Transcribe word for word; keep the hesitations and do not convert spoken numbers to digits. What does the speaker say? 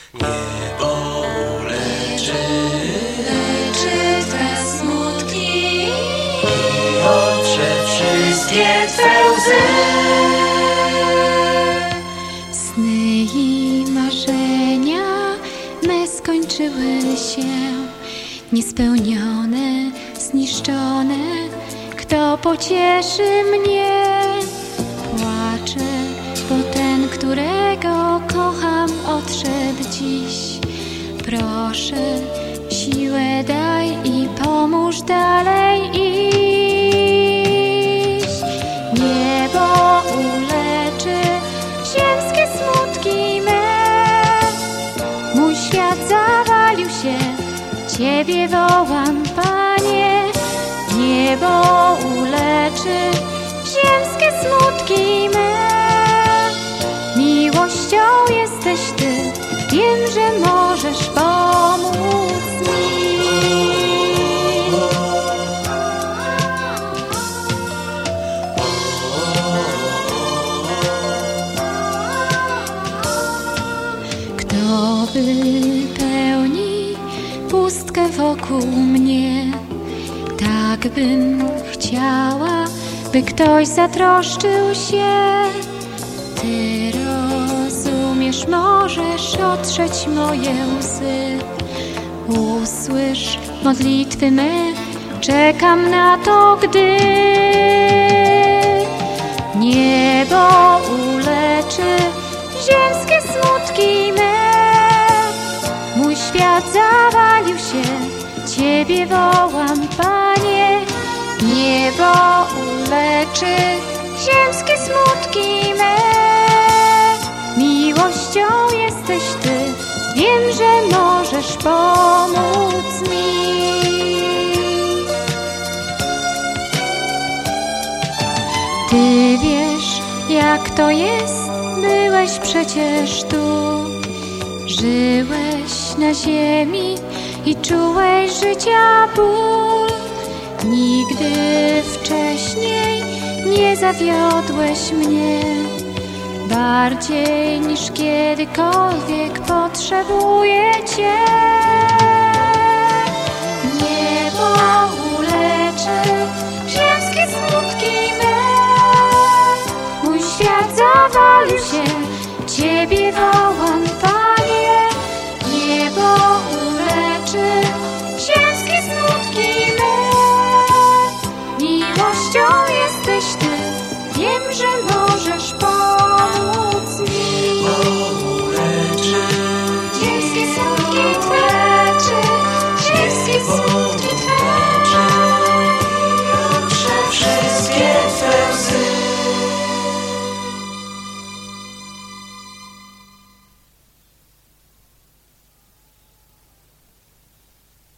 Niebo uleczy, leczy Twe smutki i otrze wszystkie Twe łzy. Sny i marzenia me skończyły się, niespełnione, zniszczone. Kto pocieszy mnie? Płaczę, bo ten, którego kocham, odszedł dziś. Proszę, siłę daj i pomóż dalej iść. Niebo uleczy ziemskie smutki me. Mój świat zawalił się, Ciebie wołam, Panie. Niebo uleczy ziemskie smutki me. Miłością jesteś Ty, wiem, że możesz pomóc mi. Kto wypełni pustkę wokół mnie? Tak bym chciała, by ktoś zatroszczył się. Ty rozumiesz, możesz otrzeć moje łzy. Usłysz modlitwy me, czekam na to, gdy niebo uleczy ziemskie smutki me. Mój świat zawalił się, Ciebie wołam, Panie. Niebo uleczy ziemskie smutki me. Miłością jesteś Ty, wiem, że możesz pomóc mi. Ty wiesz, jak to jest, byłeś przecież tu. Żyłeś na ziemi i czułeś życia ból. Nigdy wcześniej nie zawiodłeś mnie. Bardziej niż kiedykolwiek potrzebuję Cię. Niebo uleczy ziemskie smutki me. Mój świat zawalił się, Ciebie wołam, Panie.